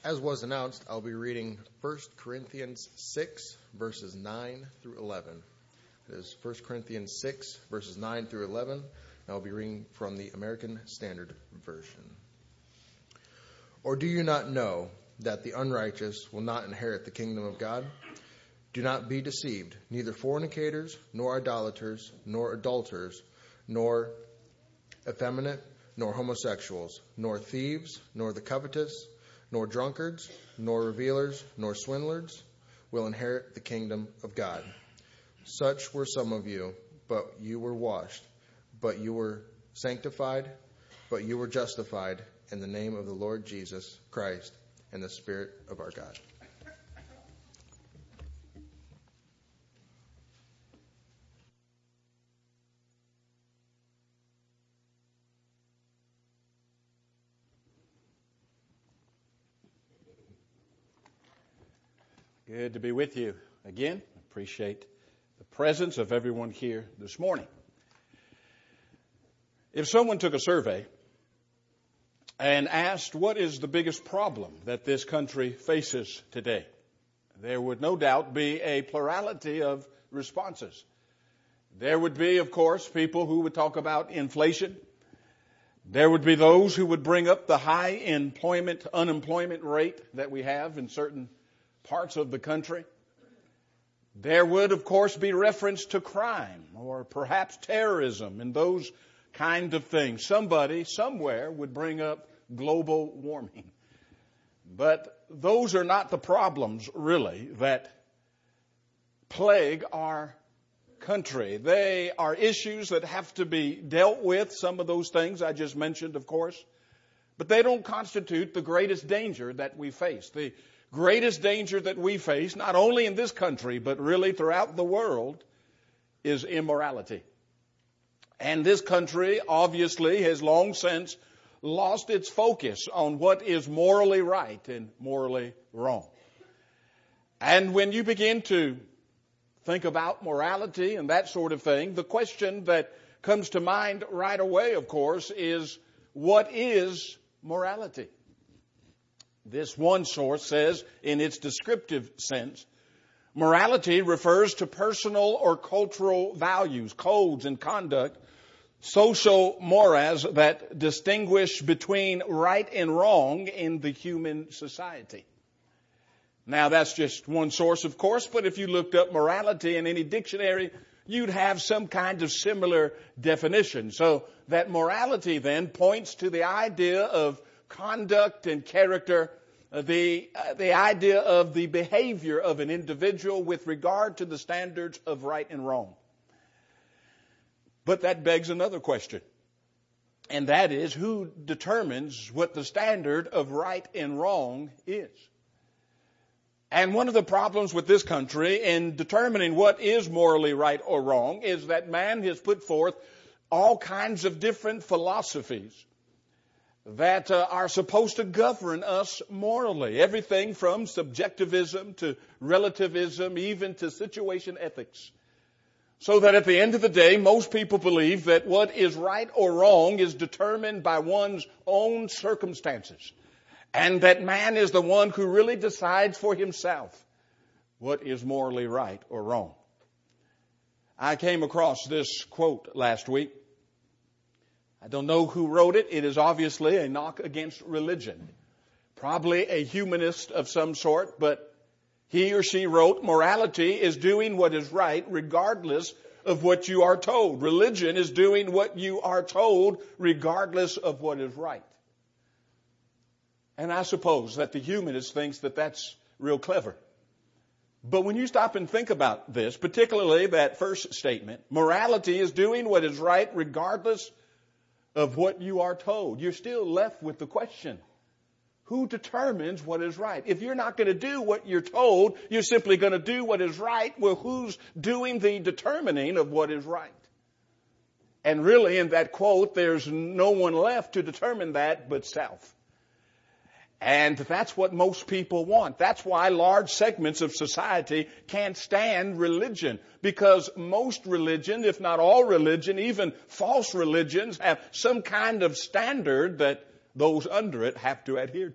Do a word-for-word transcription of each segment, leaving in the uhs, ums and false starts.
As was announced, I'll be reading First Corinthians six, verses nine through eleven. It is First Corinthians six, verses nine through eleven, and I'll be reading from the American Standard Version. Or do you not know that the unrighteous will not inherit the kingdom of God? Do not be deceived. Neither fornicators, nor idolaters, nor adulterers, nor effeminate, nor homosexuals, nor thieves, nor the covetous, nor drunkards, nor revilers, nor swindlers will inherit the kingdom of God. Such were some of you, but you were washed, but you were sanctified, but you were justified in the name of the Lord Jesus Christ and the Spirit of our God. Good to be with you again. Appreciate the presence of everyone here this morning. If someone took a survey and asked what is the biggest problem that this country faces today, there would no doubt be a plurality of responses. There would be, of course, people who would talk about inflation. There would be those who would bring up the high employment, unemployment rate that we have in certain parts of the country. There would, of course, be reference to crime or perhaps terrorism and those kind of things. Somebody, somewhere, would bring up global warming. But those are not the problems, really, that plague our country. They are issues that have to be dealt with, some of those things I just mentioned, of course. But they don't constitute the greatest danger that we face. The greatest danger that we face, not only in this country, but really throughout the world, is immorality. And this country obviously has long since lost its focus on what is morally right and morally wrong. And when you begin to think about morality and that sort of thing, the question that comes to mind right away, of course, is what is morality? This one source says, in its descriptive sense, morality refers to personal or cultural values, codes, and conduct, social mores that distinguish between right and wrong in the human society. Now, that's just one source, of course, but if you looked up morality in any dictionary, you'd have some kind of similar definition. So that morality then points to the idea of conduct and character, uh, the uh, the idea of the behavior of an individual with regard to the standards of right and wrong. But that begs another question, and that is, who determines what the standard of right and wrong is? And one of the problems with this country in determining what is morally right or wrong is that man has put forth all kinds of different philosophies that uh, are supposed to govern us morally. Everything from subjectivism to relativism, even to situation ethics. So that at the end of the day, most people believe that what is right or wrong is determined by one's own circumstances. And that man is the one who really decides for himself what is morally right or wrong. I came across this quote last week. I don't know who wrote it. It is obviously a knock against religion. Probably a humanist of some sort, but he or she wrote, morality is doing what is right regardless of what you are told. Religion is doing what you are told regardless of what is right. And I suppose that the humanist thinks that that's real clever. But when you stop and think about this, particularly that first statement, morality is doing what is right regardless of what you are told, you're still left with the question, who determines what is right? If you're not going to do what you're told, you're simply going to do what is right. Well, who's doing the determining of what is right? And really, in that quote, there's no one left to determine that but self. And that's what most people want. That's why large segments of society can't stand religion. Because most religion, if not all religion, even false religions, have some kind of standard that those under it have to adhere to.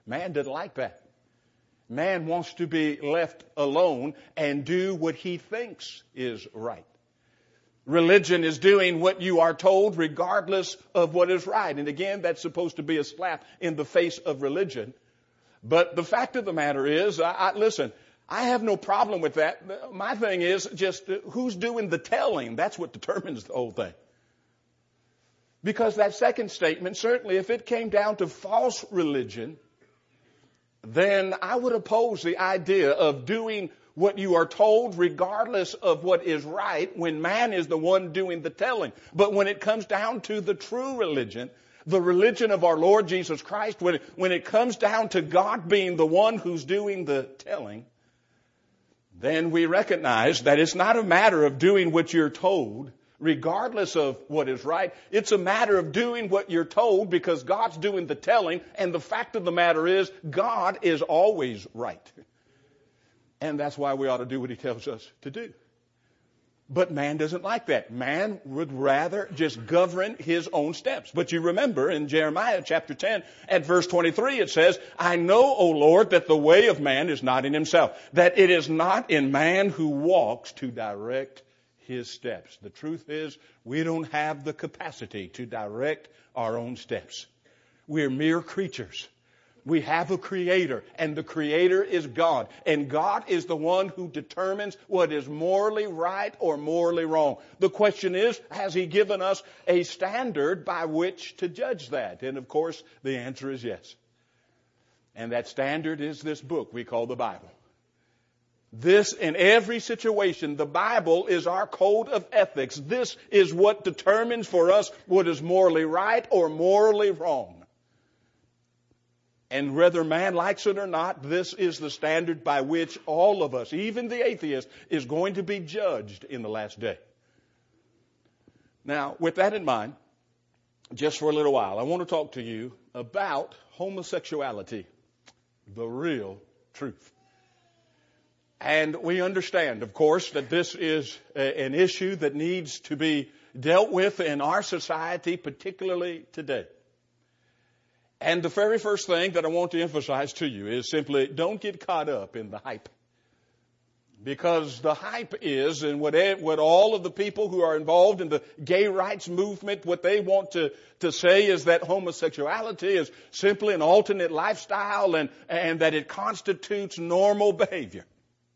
Man doesn't like that. Man wants to be left alone and do what he thinks is right. Religion is doing what you are told regardless of what is right. And again, that's supposed to be a slap in the face of religion. But the fact of the matter is, I, I, listen, I have no problem with that. My thing is just who's doing the telling. That's what determines the whole thing. Because that second statement, certainly if it came down to false religion, then I would oppose the idea of doing what you are told regardless of what is right when man is the one doing the telling. But when it comes down to the true religion, the religion of our Lord Jesus Christ, when it, when it comes down to God being the one who's doing the telling, then we recognize that it's not a matter of doing what you're told regardless of what is right. It's a matter of doing what you're told because God's doing the telling, and the fact of the matter is God is always right. And that's why we ought to do what he tells us to do. But man doesn't like that. Man would rather just govern his own steps. But you remember in Jeremiah chapter ten at verse twenty-three it says, I know, O Lord, that the way of man is not in himself, that it is not in man who walks to direct his steps. The truth is, we don't have the capacity to direct our own steps. We're mere creatures. We have a creator, and the creator is God. And God is the one who determines what is morally right or morally wrong. The question is, has he given us a standard by which to judge that? And of course, the answer is yes. And that standard is this book we call the Bible. This, in every situation, the Bible is our code of ethics. This is what determines for us what is morally right or morally wrong. And whether man likes it or not, this is the standard by which all of us, even the atheist, is going to be judged in the last day. Now, with that in mind, just for a little while, I want to talk to you about homosexuality, the real truth. And we understand, of course, that this is a, an issue that needs to be dealt with in our society, particularly today. And the very first thing that I want to emphasize to you is simply don't get caught up in the hype. Because the hype is, and what, what all of the people who are involved in the gay rights movement, what they want to, to say is that homosexuality is simply an alternate lifestyle and, and that it constitutes normal behavior.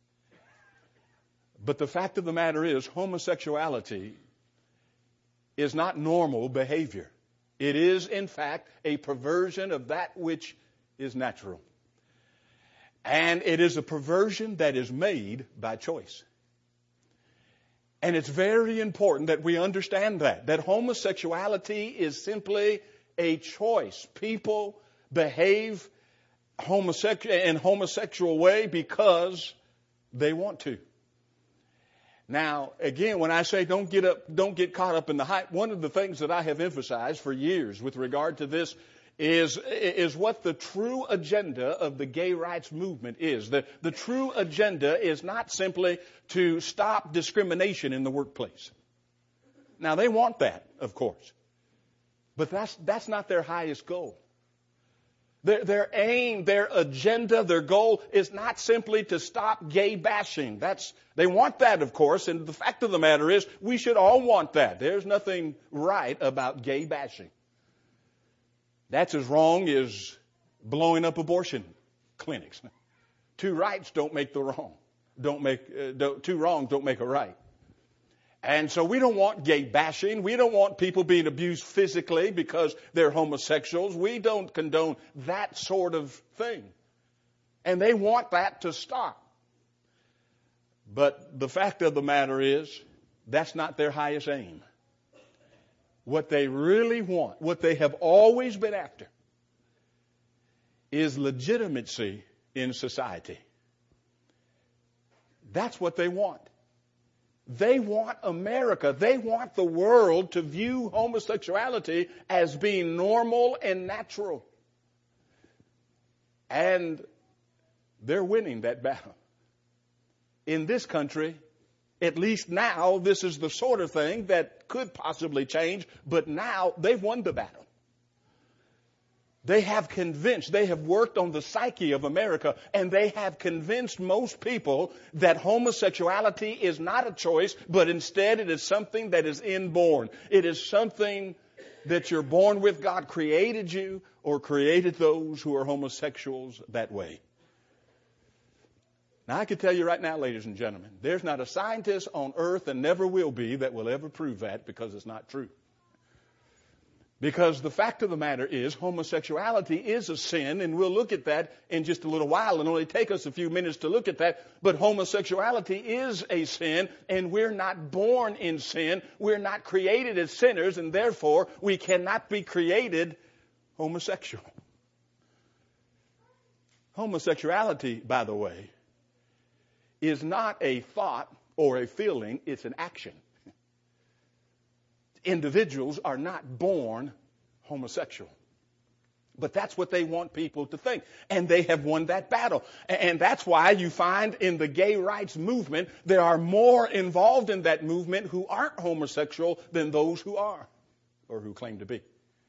But the fact of the matter is, homosexuality is not normal behavior. It is, in fact, a perversion of that which is natural. And it is a perversion that is made by choice. And it's very important that we understand that, that homosexuality is simply a choice. People behave homosexual in homosexual way because they want to. Now, again, when I say don't get up, don't get caught up in the hype, one of the things that I have emphasized for years with regard to this is, is what the true agenda of the gay rights movement is. The, the true agenda is not simply to stop discrimination in the workplace. Now, they want that, of course. But that's, that's not their highest goal. Their, their aim, their agenda, their goal is not simply to stop gay bashing. That's, they want that, of course, and the fact of the matter is we should all want that. There's nothing right about gay bashing. That's as wrong as blowing up abortion clinics. Two rights don't make the wrong. Don't make, uh, don't, two wrongs don't make a right. And so we don't want gay bashing. We don't want people being abused physically because they're homosexuals. We don't condone that sort of thing. And they want that to stop. But the fact of the matter is, that's not their highest aim. What they really want, what they have always been after, is legitimacy in society. That's what they want. They want America, they want the world to view homosexuality as being normal and natural. And they're winning that battle. In this country, at least now, this is the sort of thing that could possibly change, but now they've won the battle. They have convinced, they have worked on the psyche of America, and they have convinced most people that homosexuality is not a choice, but instead it is something that is inborn. It is something that you're born with. God created you or created those who are homosexuals that way. Now, I can tell you right now, ladies and gentlemen, there's not a scientist on earth, and never will be, that will ever prove that, because it's not true. Because the fact of the matter is, homosexuality is a sin, and we'll look at that in just a little while, and only take us a few minutes to look at that. But homosexuality is a sin, and we're not born in sin. We're not created as sinners, and therefore we cannot be created homosexual. Homosexuality, by the way, is not a thought or a feeling, it's an action. Individuals are not born homosexual. But that's what they want people to think. And they have won that battle. And that's why you find in the gay rights movement, there are more involved in that movement who aren't homosexual than those who are, or who claim to be.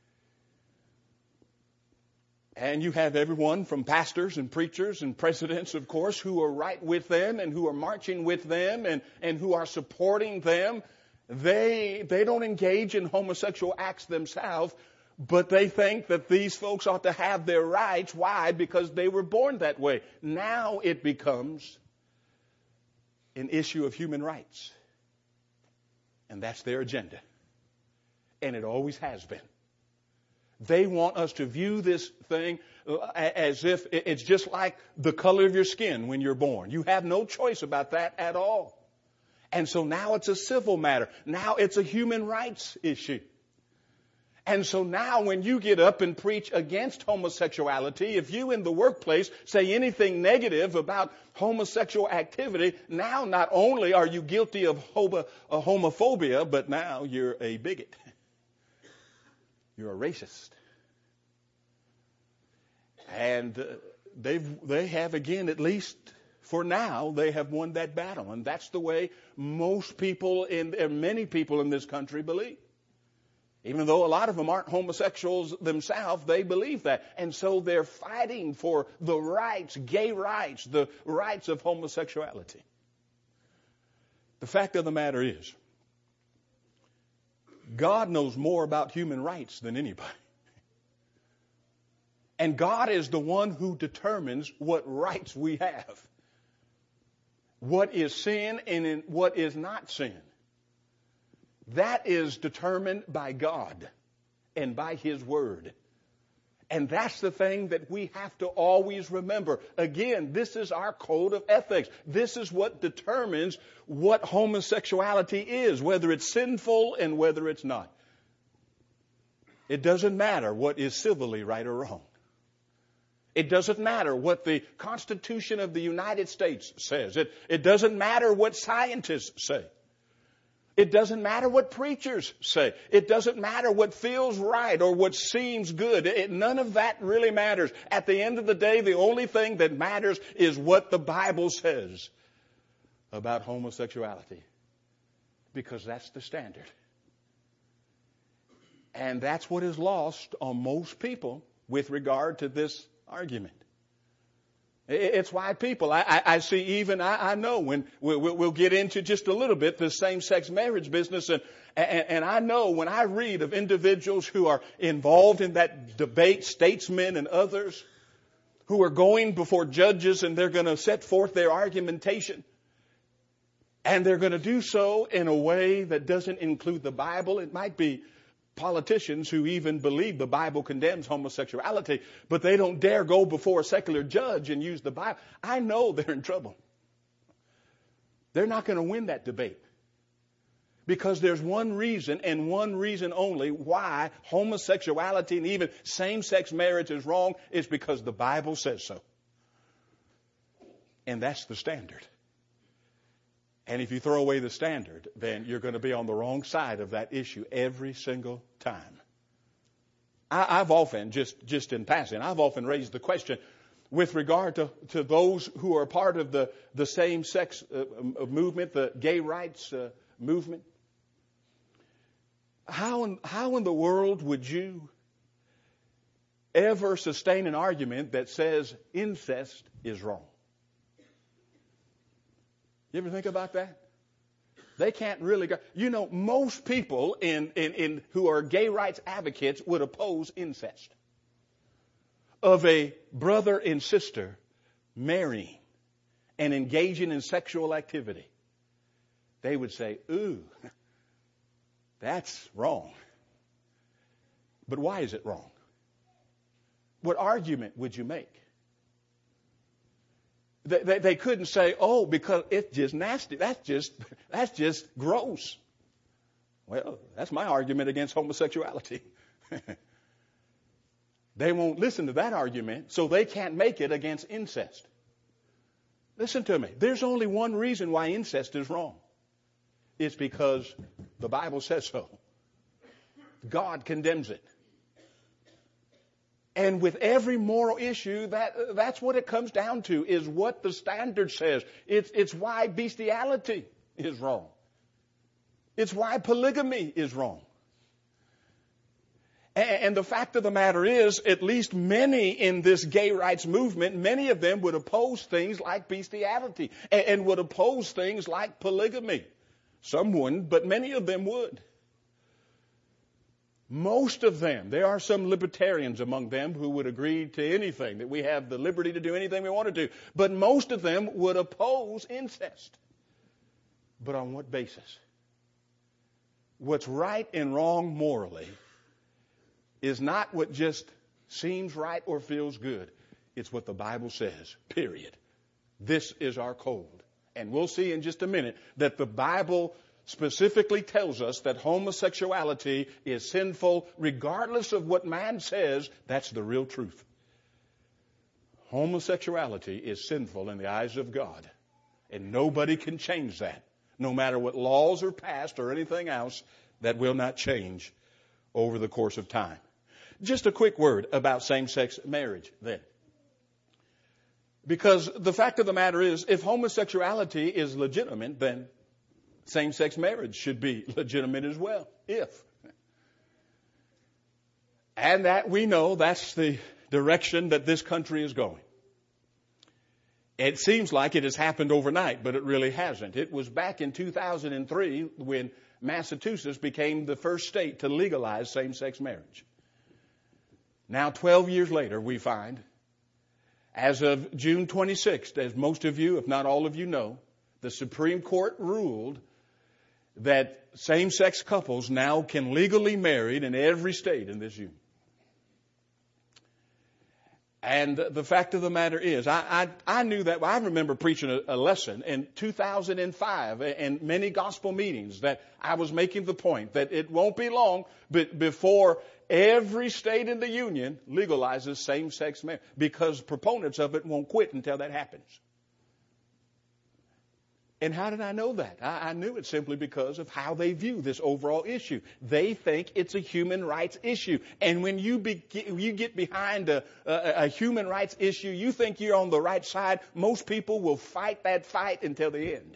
And you have everyone from pastors and preachers and presidents, of course, who are right with them and who are marching with them and, and who are supporting them. They, they don't engage in homosexual acts themselves, but they think that these folks ought to have their rights. Why? Because they were born that way. Now it becomes an issue of human rights. And that's their agenda. And it always has been. They want us to view this thing as if it's just like the color of your skin when you're born. You have no choice about that at all. And so now it's a civil matter. Now it's a human rights issue. And so now when you get up and preach against homosexuality, if you in the workplace say anything negative about homosexual activity, now not only are you guilty of homo- homophobia, but now you're a bigot. You're a racist. And uh, they've, they have, again, at least for now, they have won that battle. And that's the way most people, in, and many people in this country believe. Even though a lot of them aren't homosexuals themselves, they believe that. And so they're fighting for the rights, gay rights, the rights of homosexuality. The fact of the matter is, God knows more about human rights than anybody. And God is the one who determines what rights we have. What is sin and what is not sin. That is determined by God and by His Word. And that's the thing that we have to always remember. Again, this is our code of ethics. This is what determines what homosexuality is, whether it's sinful and whether it's not. It doesn't matter what is civilly right or wrong. It doesn't matter what the Constitution of the United States says. It, it doesn't matter what scientists say. It doesn't matter what preachers say. It doesn't matter what feels right or what seems good. It, none of that really matters. At the end of the day, the only thing that matters is what the Bible says about homosexuality. Because that's the standard. And that's what is lost on most people with regard to this argument. It's why people, I, I, I see even, I, I know when we, we'll get into just a little bit the same-sex marriage business, and, and, and I know when I read of individuals who are involved in that debate, statesmen and others, who are going before judges and they're going to set forth their argumentation, and they're going to do so in a way that doesn't include the Bible. It might be politicians who even believe the Bible condemns homosexuality, but they don't dare go before a secular judge and use the Bible. I know they're in trouble. They're not going to win that debate. Because there's one reason and one reason only why homosexuality and even same-sex marriage is wrong. It's because the Bible says so. And that's the standard. And if you throw away the standard, then you're going to be on the wrong side of that issue every single time. I, I've often, just, just in passing, I've often raised the question with regard to, to those who are part of the, the same-sex uh, movement, the gay rights uh, movement. How in, how in the world would you ever sustain an argument that says incest is wrong. You ever think about that? They can't really go. You know, most people in, in, in who are gay rights advocates would oppose incest of a brother and sister marrying and engaging in sexual activity. They would say, ooh, that's wrong. But why is it wrong? What argument would you make? They, they, they couldn't say, oh, because it's just nasty. That's just, that's just gross. Well, that's my argument against homosexuality. They won't listen to that argument, so they can't make it against incest. Listen to me. There's only one reason why incest is wrong. It's because the Bible says so. God condemns it. And with every moral issue, that that's what it comes down to, is what the standard says. It's, it's why bestiality is wrong. It's why polygamy is wrong. And, and the fact of the matter is, at least many in this gay rights movement, many of them would oppose things like bestiality and, and would oppose things like polygamy. Some wouldn't, but many of them would. Most of them, there are some libertarians among them who would agree to anything, that we have the liberty to do anything we want to do. But most of them would oppose incest. But on what basis? What's right and wrong morally is not what just seems right or feels good. It's what the Bible says, period. This is our code. And we'll see in just a minute that the Bible specifically tells us that homosexuality is sinful regardless of what man says. That's the real truth. Homosexuality is sinful in the eyes of God, and nobody can change that. No matter what laws are passed or anything else, that will not change over the course of time. Just a quick word about same-sex marriage then. Because the fact of the matter is, if homosexuality is legitimate, then same-sex marriage should be legitimate as well, if. And that we know that's the direction that this country is going. It seems like it has happened overnight, but it really hasn't. It was back in two thousand three when Massachusetts became the first state to legalize same-sex marriage. Now, twelve years later, we find, as of June twenty-sixth, as most of you, if not all of you know, the Supreme Court ruled that same-sex couples now can legally marry in every state in this union. And the fact of the matter is, I, I, I knew that. I remember preaching a, a lesson in two thousand five and many gospel meetings that I was making the point that it won't be long but before every state in the union legalizes same-sex marriage, because proponents of it won't quit until that happens. And how did I know that? I, I knew it simply because of how they view this overall issue. They think it's a human rights issue. And when you, be, you get behind a, a, a human rights issue, you think you're on the right side. Most people will fight that fight until the end.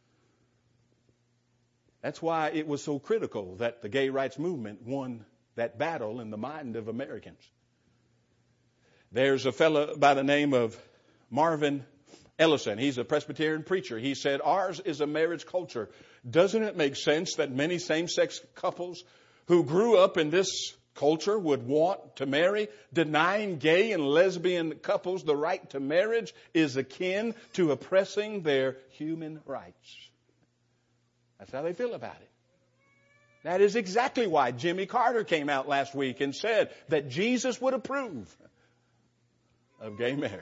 That's why it was so critical that the gay rights movement won that battle in the mind of Americans. There's a fellow by the name of Marvin Ellison. He's a Presbyterian preacher. He said, ours is a marriage culture. Doesn't it make sense that many same-sex couples who grew up in this culture would want to marry? Denying gay and lesbian couples the right to marriage is akin to oppressing their human rights. That's how they feel about it. That is exactly why Jimmy Carter came out last week and said that Jesus would approve of gay marriage.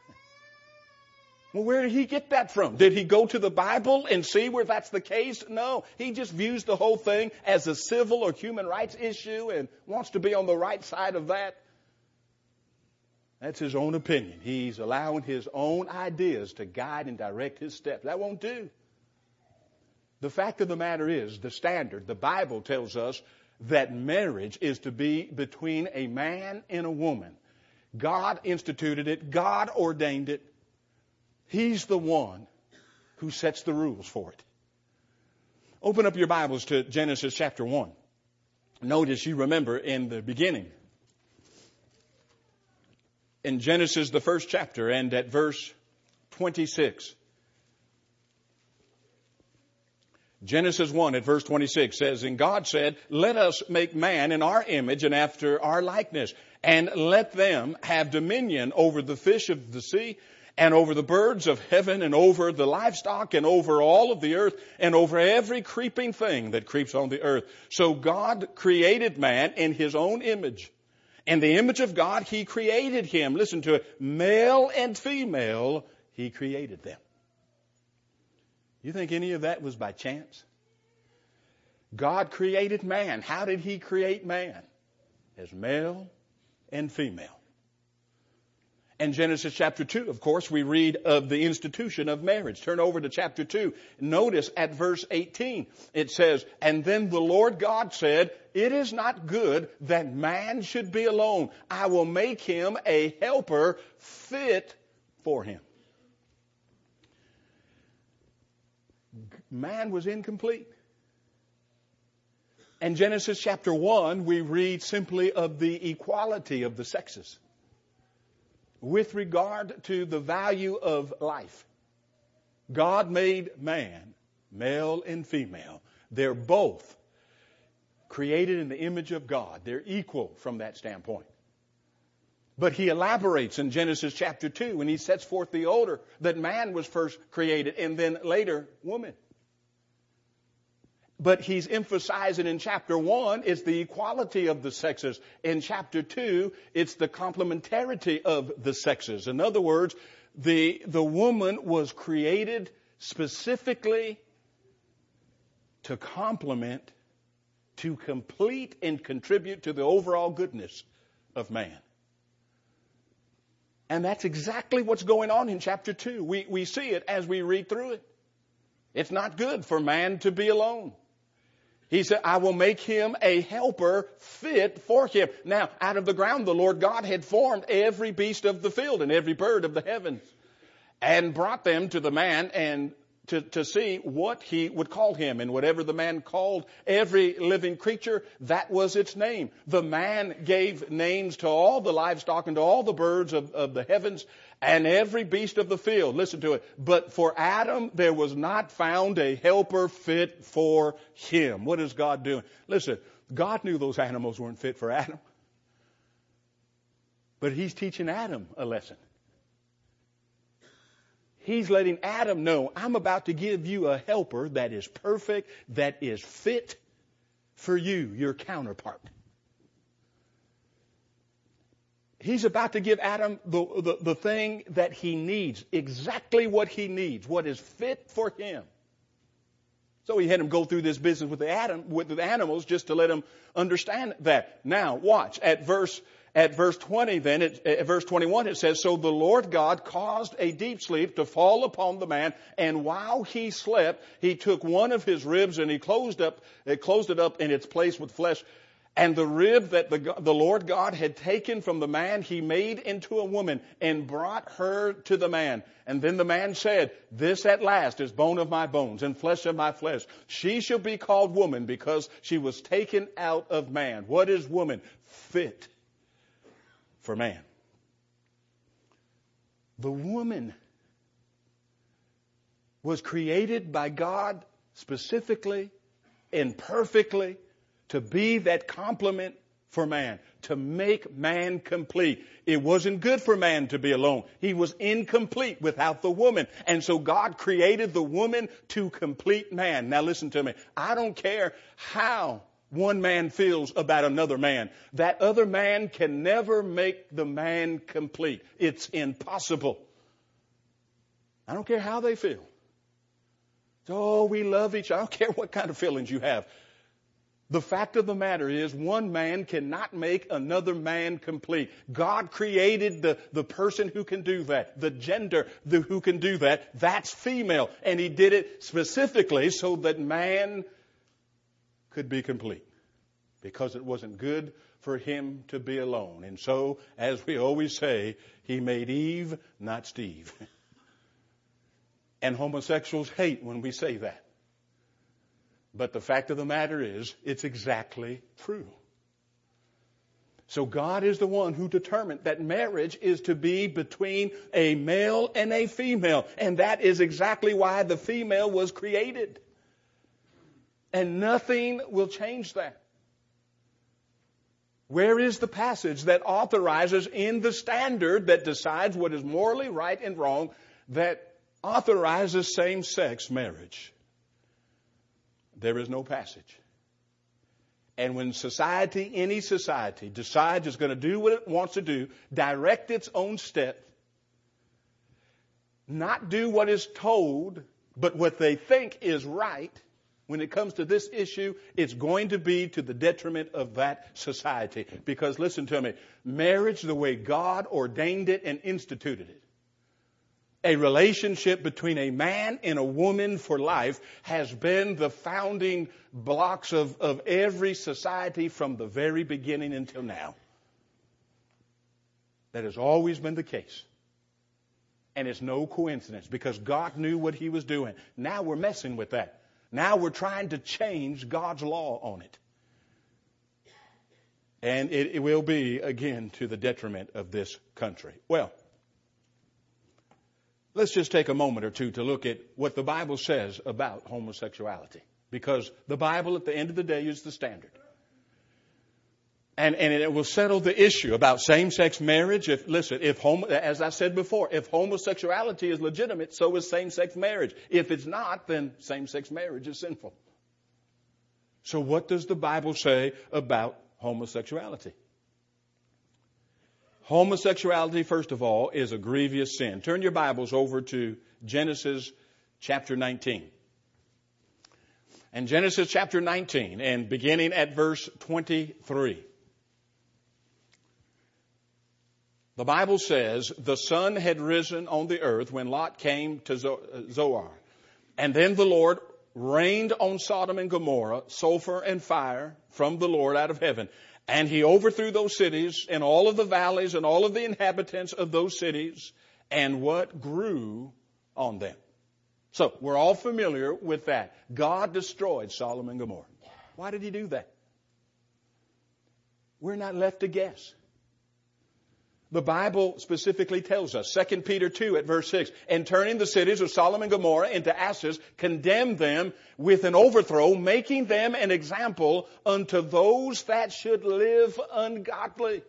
Well, where did he get that from? Did he go to the Bible and see where that's the case? No. He just views the whole thing as a civil or human rights issue and wants to be on the right side of that. That's his own opinion. He's allowing his own ideas to guide and direct his steps. That won't do. The fact of the matter is, the standard, the Bible tells us that marriage is to be between a man and a woman. God instituted it. God ordained it. He's the one who sets the rules for it. Open up your Bibles to Genesis chapter one. Notice, you remember in the beginning, in Genesis, the first chapter, and at verse twenty-six. Genesis one at verse twenty-six says, and God said, let us make man in our image and after our likeness, and let them have dominion over the fish of the sea, and over the birds of heaven, and over the livestock, and over all of the earth, and over every creeping thing that creeps on the earth. So God created man in his own image. In the image of God, he created him. Listen to it. Male and female, he created them. You think any of that was by chance? God created man. How did he create man? As male and female. In Genesis chapter two, of course, we read of the institution of marriage. Turn over to chapter two. Notice at verse eighteen, it says, and then the Lord God said, it is not good that man should be alone. I will make him a helper fit for him. Man was incomplete. In Genesis chapter one, we read simply of the equality of the sexes with regard to the value of life. God made man, male and female. They're both created in the image of God. They're equal from that standpoint. But he elaborates in Genesis chapter two when he sets forth the order that man was first created and then later woman. But he's emphasizing in chapter one, it's the equality of the sexes. In chapter two, it's the complementarity of the sexes. In other words, the, the woman was created specifically to complement, to complete and contribute to the overall goodness of man. And that's exactly what's going on in chapter two. We, we see it as we read through it. It's not good for man to be alone. He said, I will make him a helper fit for him. Now, out of the ground, the Lord God had formed every beast of the field and every bird of the heavens and brought them to the man and to, to see what he would call him. And whatever the man called every living creature, that was its name. The man gave names to all the livestock and to all the birds of, of the heavens and every beast of the field. Listen to it. But for Adam, there was not found a helper fit for him. What is God doing? Listen, God knew those animals weren't fit for Adam. But he's teaching Adam a lesson. He's letting Adam know, I'm about to give you a helper that is perfect, that is fit for you, your counterpart. He's about to give Adam the, the, the thing that he needs, exactly what he needs, what is fit for him. So he had him go through this business with the, Adam, with the animals just to let him understand that. Now, watch, at verse At verse twenty then, it, at verse twenty-one it says, so the Lord God caused a deep sleep to fall upon the man, and while he slept, he took one of his ribs and he closed up, it closed it up in its place with flesh. And the rib that the, the Lord God had taken from the man, he made into a woman and brought her to the man. And then the man said, this at last is bone of my bones and flesh of my flesh. She shall be called woman because she was taken out of man. What is woman? Fit for man. The woman was created by God specifically and perfectly to be that complement for man, to make man complete. It wasn't good for man to be alone. He was incomplete without the woman. And so God created the woman to complete man. Now listen to me. I don't care how one man feels about another man. That other man can never make the man complete. It's impossible. I don't care how they feel. Oh, we love each other. I don't care what kind of feelings you have. The fact of the matter is one man cannot make another man complete. God created the, the person who can do that, the gender the, who can do that. That's female. And he did it specifically so that man could be complete, because it wasn't good for him to be alone. And so, as we always say, he made Eve, not Steve. And homosexuals hate when we say that. But the fact of the matter is, it's exactly true. So God is the one who determined that marriage is to be between a male and a female. And that is exactly why the female was created. And nothing will change that. Where is the passage that authorizes in the standard that decides what is morally right and wrong, that authorizes same-sex marriage? There is no passage. And when society, any society, decides it's going to do what it wants to do, direct its own step, not do what is told, but what they think is right, when it comes to this issue, it's going to be to the detriment of that society. Because listen to me, marriage, the way God ordained it and instituted it, a relationship between a man and a woman for life, has been the founding blocks of, of every society from the very beginning until now. That has always been the case. And it's no coincidence, because God knew what He was doing. Now we're messing with that. Now we're trying to change God's law on it. And it, it will be, again, to the detriment of this country. Well, let's just take a moment or two to look at what the Bible says about homosexuality. Because the Bible, at the end of the day, is the standard. And, and it will settle the issue about same-sex marriage. If, listen, if homo, as I said before, if homosexuality is legitimate, so is same-sex marriage. If it's not, then same-sex marriage is sinful. So what does the Bible say about homosexuality? Homosexuality, first of all, is a grievous sin. Turn your Bibles over to Genesis chapter nineteen. And Genesis chapter nineteen, and beginning at verse twenty-three. The Bible says, the sun had risen on the earth when Lot came to Zoar. And then the Lord rained on Sodom and Gomorrah sulfur and fire from the Lord out of heaven. And He overthrew those cities and all of the valleys and all of the inhabitants of those cities, and what grew on them. So we're all familiar with that. God destroyed Sodom and Gomorrah. Why did He do that? We're not left to guess. The Bible specifically tells us, Second Peter two at verse six, and turning the cities of Sodom and Gomorrah into ashes, condemned them with an overthrow, making them an example unto those that should live ungodly.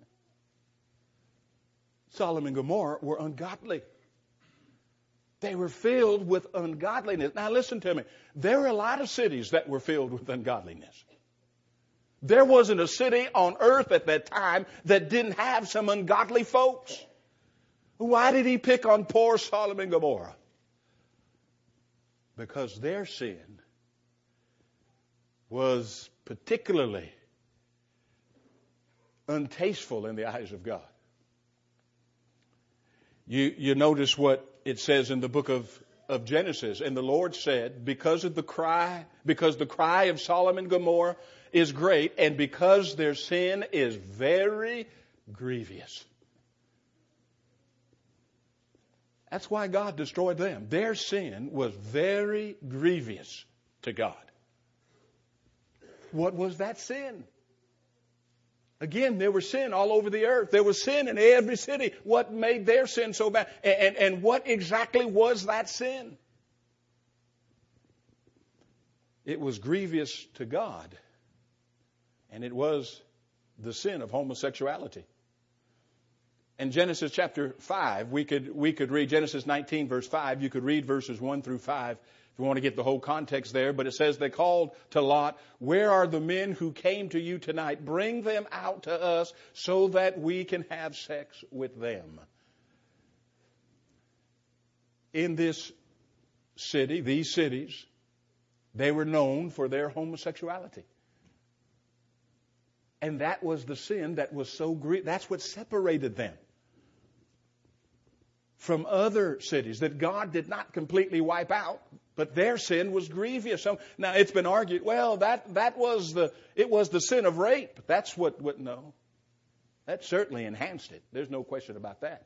Sodom and Gomorrah were ungodly. They were filled with ungodliness. Now listen to me. There were a lot of cities that were filled with ungodliness. There wasn't a city on earth at that time that didn't have some ungodly folks. Why did He pick on poor Sodom and Gomorrah? Because their sin was particularly untasteful in the eyes of God. You, you notice what it says in the book of, of Genesis. And the Lord said, because of the cry, because the cry of Sodom and Gomorrah is great, and because their sin is very grievous. That's why God destroyed them. Their sin was very grievous to God. What was that sin? Again, there was sin all over the earth. There was sin in every city. What made their sin so bad? And, and, and what exactly was that sin? It was grievous to God. And it was the sin of homosexuality. In Genesis chapter five, we could, we could read Genesis nineteen verse five. You could read verses one through five if you want to get the whole context there. But it says, they called to Lot, where are the men who came to you tonight? Bring them out to us so that we can have sex with them. In this city, these cities, they were known for their homosexuality. And that was the sin that was so great. That's what separated them from other cities that God did not completely wipe out, but their sin was grievous. So now it's been argued, well, that, that was the, it was the sin of rape. That's what, what, no. That certainly enhanced it. There's no question about that.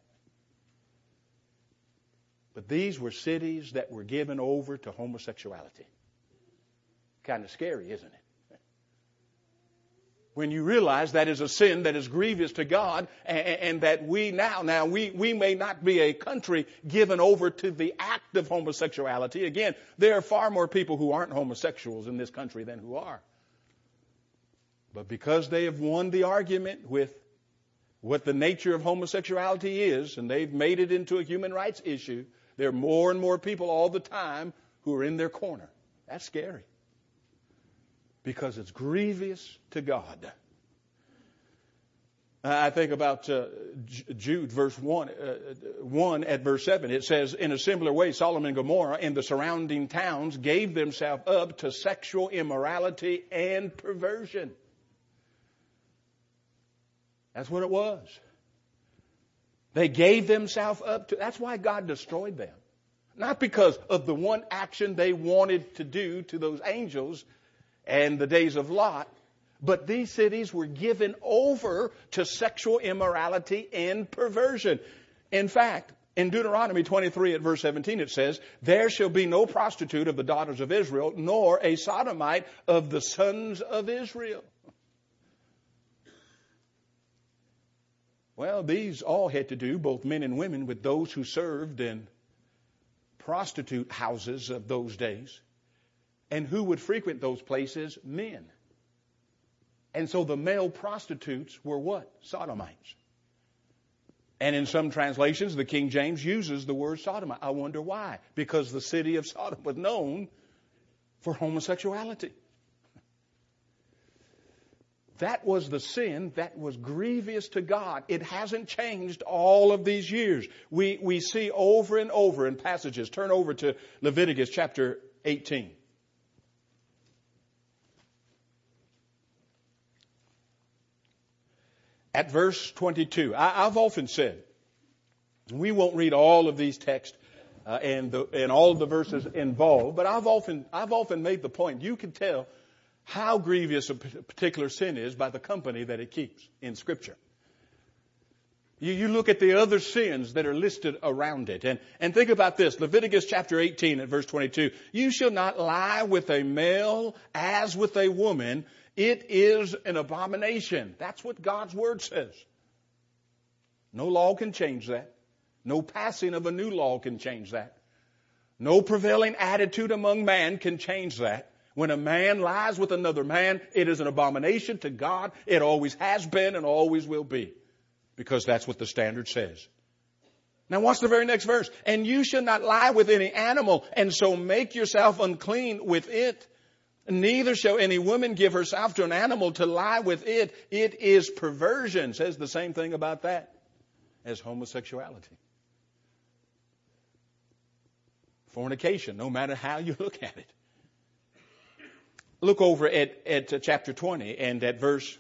But these were cities that were given over to homosexuality. Kind of scary, isn't it? When you realize that is a sin that is grievous to God, and, and that we now, now we, we may not be a country given over to the act of homosexuality. Again, there are far more people who aren't homosexuals in this country than who are. But because they have won the argument with what the nature of homosexuality is, and they've made it into a human rights issue, there are more and more people all the time who are in their corner. That's scary. Because it's grievous to God. I think about uh, Jude, verse one, uh, one at verse seven. It says, in a similar way, Sodom and Gomorrah and the surrounding towns gave themselves up to sexual immorality and perversion. That's what it was. They gave themselves up to, that's why God destroyed them. Not because of the one action they wanted to do to those angels and the days of Lot, but these cities were given over to sexual immorality and perversion. In fact, in Deuteronomy twenty-three at verse seventeen it says, there shall be no prostitute of the daughters of Israel, nor a sodomite of the sons of Israel. Well, these all had to do, both men and women, with those who served in prostitute houses of those days. And who would frequent those places? Men. And so the male prostitutes were what? Sodomites. And in some translations, the King James uses the word sodomite. I wonder why. Because the city of Sodom was known for homosexuality. That was the sin that was grievous to God. It hasn't changed all of these years. We, we see over and over in passages. Turn over to Leviticus chapter eighteen. At verse twenty-two, I, I've often said, we won't read all of these texts uh, and, the, and all of the verses involved, but I've often, I've often made the point, you can tell how grievous a particular sin is by the company that it keeps in Scripture. You, you look at the other sins that are listed around it. And, and think about this. Leviticus chapter eighteen at verse twenty-two. You shall not lie with a male as with a woman. It is an abomination. That's what God's Word says. No law can change that. No passing of a new law can change that. No prevailing attitude among man can change that. When a man lies with another man, it is an abomination to God. It always has been and always will be. Because that's what the standard says. Now watch the very next verse. And you shall not lie with any animal, and so make yourself unclean with it. Neither shall any woman give herself to an animal to lie with it. It is perversion. Says the same thing about that as homosexuality. Fornication, no matter how you look at it. Look over at, at chapter twenty and at verse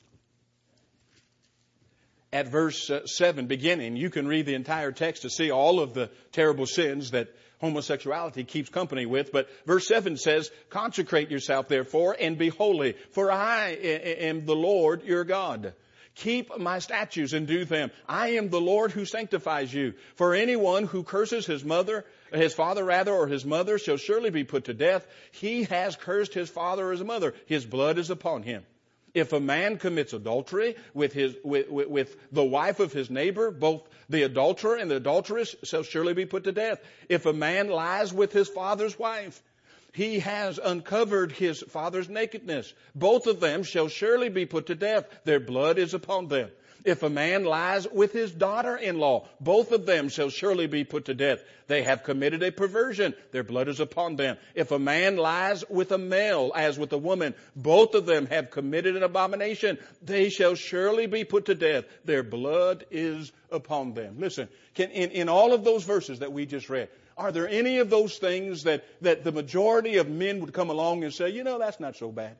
at verse seven beginning. You can read the entire text to see all of the terrible sins that homosexuality keeps company with. But verse seven says, consecrate yourself therefore and be holy, for I am the Lord your God. Keep my statutes and do them. I am the Lord who sanctifies you. For anyone who curses his mother, his father rather, or his mother shall surely be put to death. He has cursed his father or his mother. His blood is upon him. If a man commits adultery with his, with, with, with the wife of his neighbor, both the adulterer and the adulteress shall surely be put to death. If a man lies with his father's wife, he has uncovered his father's nakedness. Both of them shall surely be put to death. Their blood is upon them. If a man lies with his daughter-in-law, both of them shall surely be put to death. They have committed a perversion. Their blood is upon them. If a man lies with a male as with a woman, both of them have committed an abomination. They shall surely be put to death. Their blood is upon them. Listen, can, in, in all of those verses that we just read, are there any of those things that, that the majority of men would come along and say, you know, that's not so bad?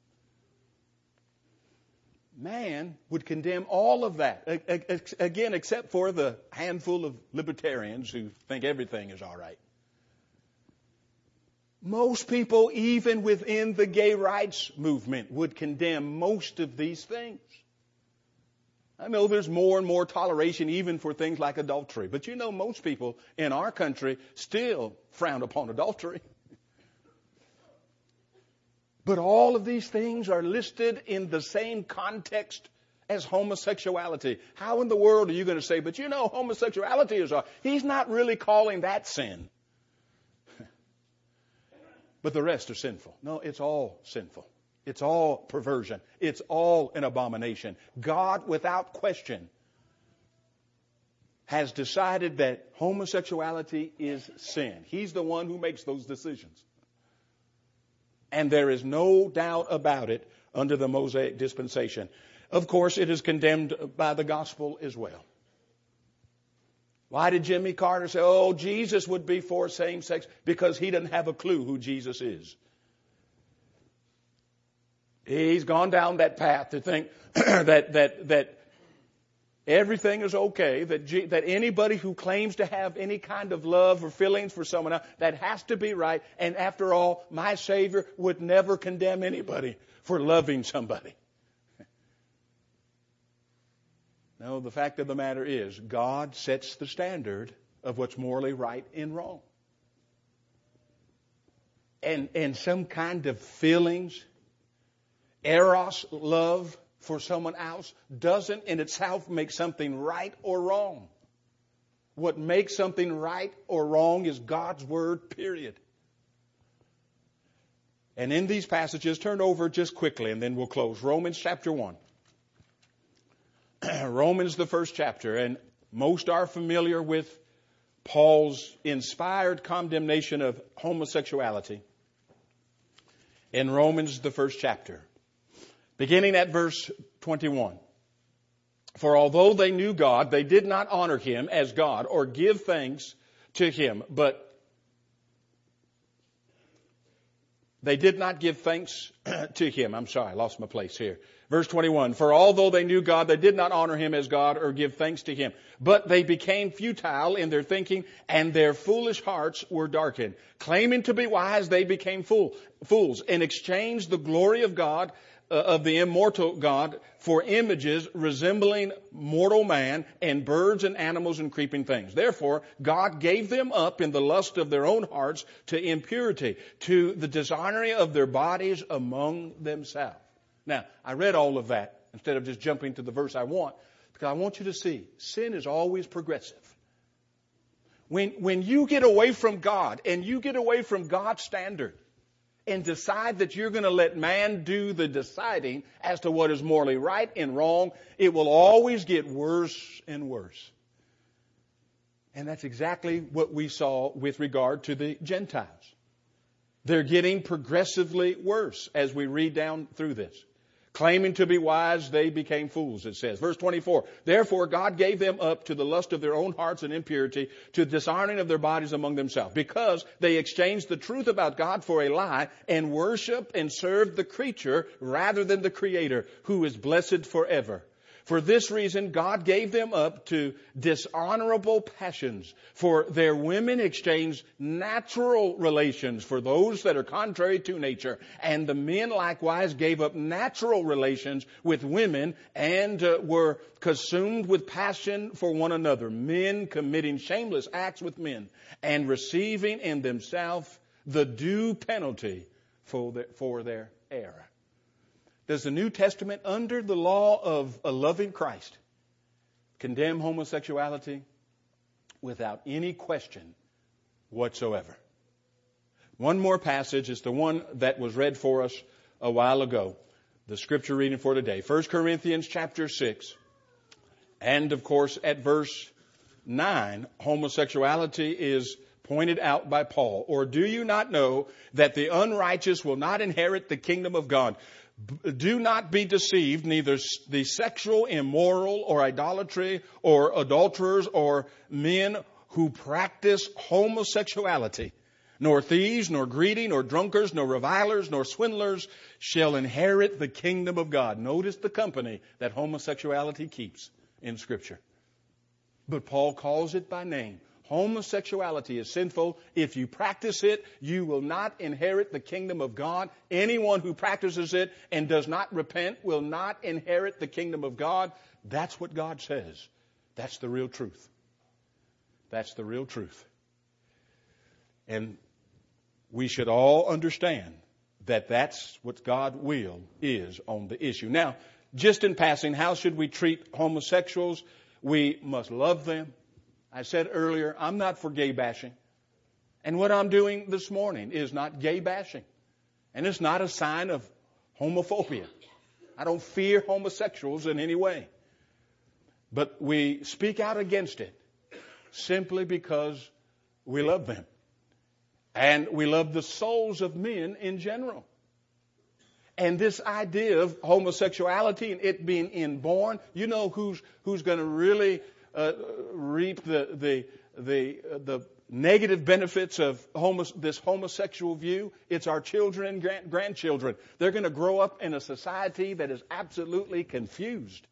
Man would condemn all of that. Again, except for the handful of libertarians who think everything is all right. Most people, even within the gay rights movement, would condemn most of these things. I know there's more and more toleration even for things like adultery. But you know, most people in our country still frown upon adultery. But all of these things are listed in the same context as homosexuality. How in the world are you going to say, but you know, homosexuality is a... He's not really calling that sin. But the rest are sinful. No, it's all sinful. It's all perversion. It's all an abomination. God, without question, has decided that homosexuality is sin. He's the one who makes those decisions. And there is no doubt about it under the Mosaic dispensation. Of course, it is condemned by the gospel as well. Why did Jimmy Carter say, oh, Jesus would be for same-sex? Because he doesn't have a clue who Jesus is. He's gone down that path to think that that that everything is okay, that G, that anybody who claims to have any kind of love or feelings for someone else, that has to be right. And after all, my Savior would never condemn anybody for loving somebody. No, the fact of the matter is, God sets the standard of what's morally right and wrong. And, and some kind of feelings, eros, love for someone else, doesn't in itself make something right or wrong. What makes something right or wrong is God's Word, period. And in these passages, turn over just quickly and then we'll close. Romans chapter one. Romans, the first chapter, and most are familiar with Paul's inspired condemnation of homosexuality in Romans, the first chapter, beginning at verse twenty-one. For although they knew God, they did not honor Him as God or give thanks to Him, but they did not give thanks to Him. I'm sorry, I lost my place here. Verse twenty-one, for although they knew God, they did not honor Him as God or give thanks to Him. But they became futile in their thinking, and their foolish hearts were darkened. Claiming to be wise, they became fool, fools, and exchanged the glory of God, uh, of the immortal God, for images resembling mortal man, and birds and animals and creeping things. Therefore, God gave them up in the lust of their own hearts to impurity, to the dishonoring of their bodies among themselves. Now, I read all of that instead of just jumping to the verse I want, because I want you to see sin is always progressive. When, when you get away from God and you get away from God's standard and decide that you're going to let man do the deciding as to what is morally right and wrong, it will always get worse and worse. And that's exactly what we saw with regard to the Gentiles. They're getting progressively worse as we read down through this. Claiming to be wise, they became fools, it says. Verse twenty-four, therefore God gave them up to the lust of their own hearts and impurity, to dishonoring of their bodies among themselves, because they exchanged the truth about God for a lie, and worshiped and served the creature rather than the Creator, who is blessed forever. For this reason, God gave them up to dishonorable passions. For their women exchanged natural relations for those that are contrary to nature. And the men likewise gave up natural relations with women and uh, were consumed with passion for one another. Men committing shameless acts with men and receiving in themselves the due penalty for their, for their error. Does the New Testament, under the law of a loving Christ, condemn homosexuality? Without any question whatsoever. One more passage is the one that was read for us a while ago. The scripture reading for today. First Corinthians chapter six. And of course at verse nine, homosexuality is pointed out by Paul. Or do you not know that the unrighteous will not inherit the kingdom of God? Do not be deceived, neither the sexual, immoral, or idolatry, or adulterers, or men who practice homosexuality, nor thieves, nor greedy, nor drunkards, nor revilers, nor swindlers shall inherit the kingdom of God. Notice the company that homosexuality keeps in Scripture. But Paul calls it by name. Homosexuality is sinful. If you practice it, you will not inherit the kingdom of God. Anyone who practices it and does not repent will not inherit the kingdom of God. That's what God says. That's the real truth. That's the real truth. And we should all understand that that's what God's will is on the issue. Now, just in passing, how should we treat homosexuals? We must love them. I said earlier, I'm not for gay bashing. And what I'm doing this morning is not gay bashing. And it's not a sign of homophobia. I don't fear homosexuals in any way. But we speak out against it simply because we love them. And we love the souls of men in general. And this idea of homosexuality and it being inborn, you know who's who's going to really uh, reap the the the uh, the negative benefits of homo- this homosexual view? It's our children and grand- grandchildren. They're going to grow up in a society that is absolutely confused.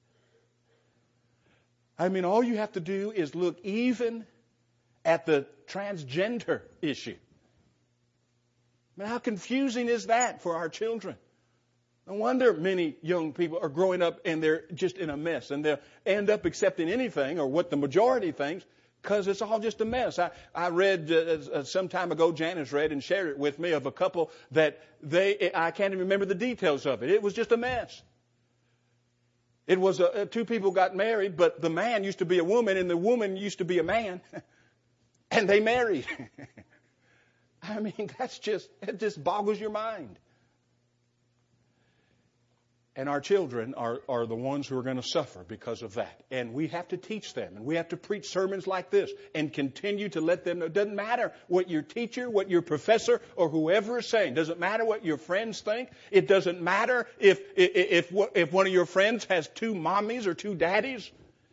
I mean, all you have to do is look even at the transgender issue. I mean, how confusing is that for our children? No wonder many young people are growing up and they're just in a mess, and they'll end up accepting anything or what the majority thinks because it's all just a mess. I, I read uh, some time ago, Janice read and shared it with me, of a couple that they, I can't even remember the details of it. It was just a mess. It was a, two people got married, but the man used to be a woman and the woman used to be a man, and they married. I mean, that's just, it just boggles your mind. And our children are, are the ones who are going to suffer because of that. And we have to teach them. And we have to preach sermons like this and continue to let them know. It doesn't matter what your teacher, what your professor, or whoever is saying. It doesn't matter what your friends think. It doesn't matter if, if, if, if one of your friends has two mommies or two daddies.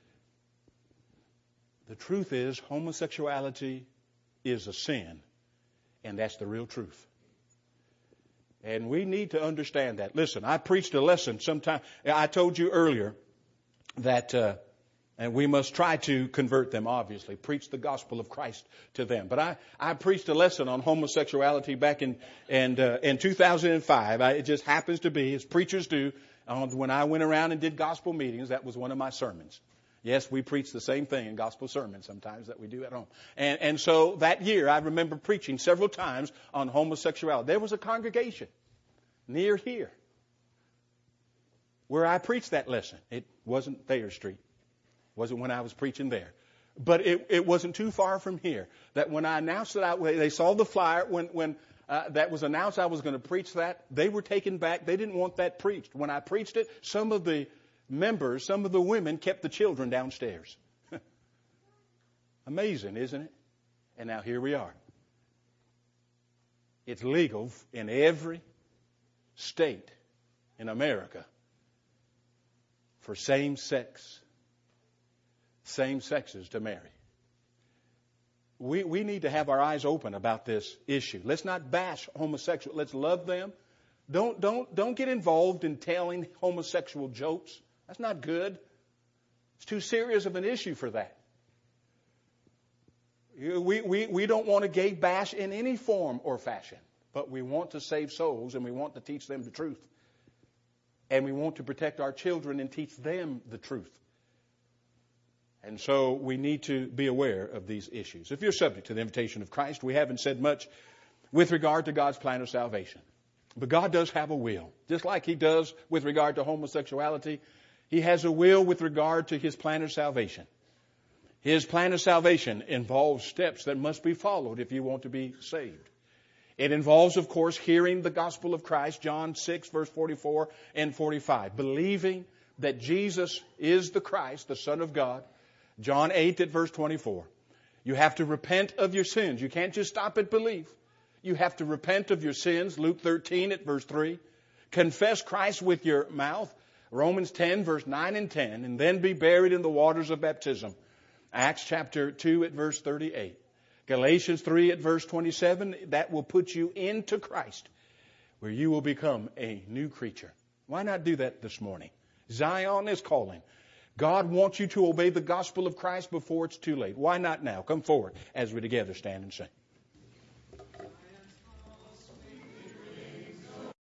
The truth is, homosexuality is a sin. And that's the real truth. And we need to understand that. Listen, I preached a lesson sometime. I told you earlier that, uh, and we must try to convert them, obviously, preach the gospel of Christ to them. But I, I preached a lesson on homosexuality back in, and, uh, in two thousand five. I, it just happens to be, as preachers do, um, when I went around and did gospel meetings, that was one of my sermons. Yes, we preach the same thing in gospel sermons sometimes that we do at home. And, and so that year, I remember preaching several times on homosexuality. There was a congregation near here where I preached that lesson. It wasn't Thayer Street. It wasn't when I was preaching there. But it, it wasn't too far from here that when I announced it out, they saw the flyer when, when uh, that was announced I was going to preach that. They were taken back. They didn't want that preached. When I preached it, some of the members, some of the women kept the children downstairs. Amazing, isn't it? And now here we are. It's legal in every state in America for same-sex, same sexes to marry. We, we need to have our eyes open about this issue. Let's not bash homosexuals. Let's love them. Don't, don't, don't get involved in telling homosexual jokes. That's not good. It's too serious of an issue for that. We, we, we don't want to gay bash in any form or fashion, but we want to save souls and we want to teach them the truth. And we want to protect our children and teach them the truth. And so we need to be aware of these issues. If you're subject to the invitation of Christ, we haven't said much with regard to God's plan of salvation. But God does have a will, just like He does with regard to homosexuality. He has a will with regard to His plan of salvation. His plan of salvation involves steps that must be followed if you want to be saved. It involves, of course, hearing the gospel of Christ, John six, verse forty-four and forty-five. Believing that Jesus is the Christ, the Son of God. John eight at verse twenty-four. You have to repent of your sins. You can't just stop at belief. You have to repent of your sins, Luke thirteen at verse three. Confess Christ with your mouth, Romans ten, verse nine and ten, and then be buried in the waters of baptism. Acts chapter two at verse thirty-eight. Galatians three at verse twenty-seven, that will put you into Christ, where you will become a new creature. Why not do that this morning? Zion is calling. God wants you to obey the gospel of Christ before it's too late. Why not now? Come forward as we together stand and sing.